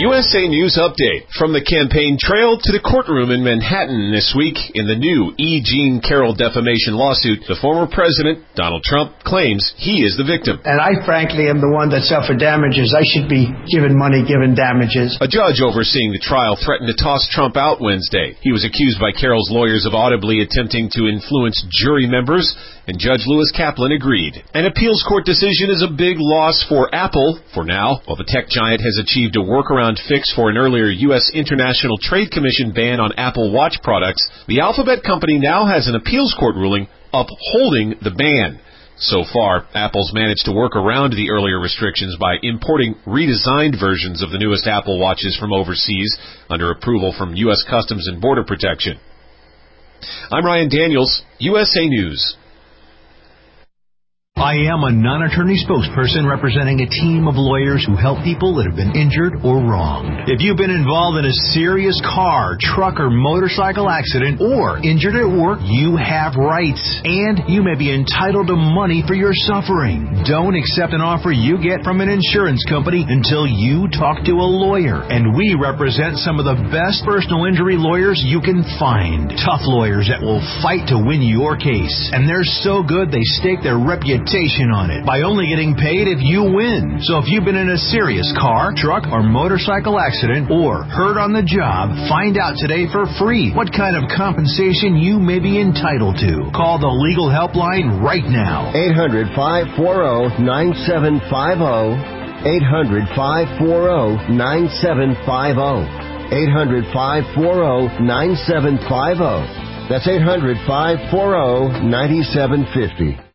USA News Update. From the campaign trail to the courtroom in Manhattan this week in the new E. Jean Carroll defamation lawsuit, the former president, Donald Trump, claims he is the victim. And I frankly am the one that suffered damages. I should be given money, given damages. A judge overseeing the trial threatened to toss Trump out Wednesday. He was accused by Carroll's lawyers of audibly attempting to influence jury members, and Judge Lewis Kaplan agreed. An appeals court decision is a big loss for Apple for now, while the tech giant has achieved a workaround fix for an earlier U.S. International Trade Commission ban on Apple Watch products. The Alphabet company now has an appeals court ruling upholding the ban. So far, Apple's managed to work around the earlier restrictions by importing redesigned versions of the newest Apple Watches from overseas under approval from U.S. Customs and Border Protection. I'm Ryan Daniels, USA News. I am a non-attorney spokesperson representing a team of lawyers who help people that have been injured or wronged. If you've been involved in a serious car, truck, or motorcycle accident or injured at work, you have rights, and you may be entitled to money for your suffering. Don't accept an offer you get from an insurance company until you talk to a lawyer, and we represent some of the best personal injury lawyers you can find. Tough lawyers that will fight to win your case, and they're so good they stake their reputation on it by only getting paid if you win. So if you've been in a serious car, truck, or motorcycle accident or hurt on the job, find out today for free what kind of compensation you may be entitled to. Call the legal helpline right now. 800-540-9750. 800-540-9750. 800-540-9750. That's 800-540-9750.